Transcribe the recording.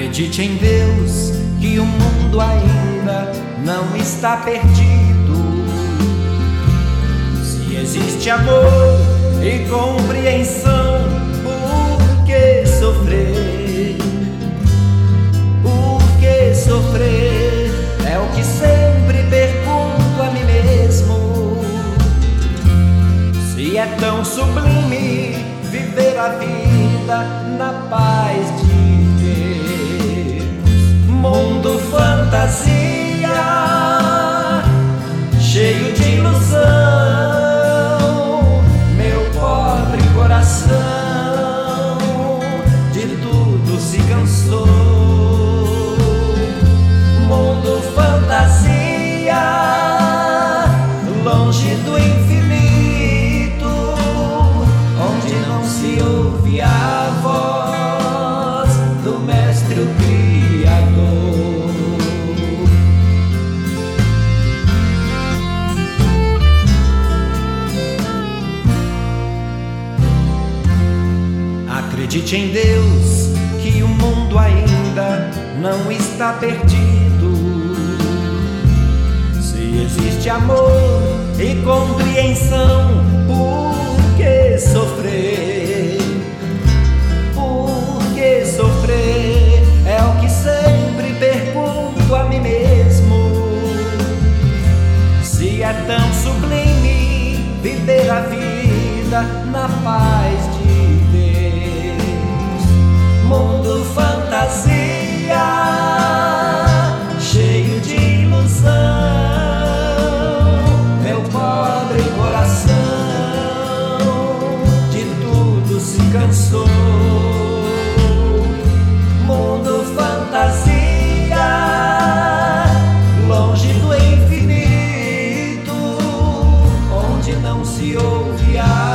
Acredite em Deus, que o mundo ainda não está perdido. Se existe amor e compreensão, por que sofrer? Por que sofrer? É o que sempre pergunto a mim mesmo. Se é tão sublime viver a vida na paz de Deus. Mundo fantasia, cheio de ilusão, meu pobre coração de tudo se cansou. Mundo fantasia, longe do infinito, onde não se ouve a voz do Mestre, o Criador. Acredite em Deus, que o mundo ainda não está perdido. Se existe amor e compreensão, por que sofrer? Por que sofrer? É o que sempre pergunto a mim mesmo. Se é tão sublime viver a vida na paz de Deus. Mundo fantasia, cheio de ilusão, meu pobre coração de tudo se cansou. Mundo fantasia, longe do infinito, onde não se ouve a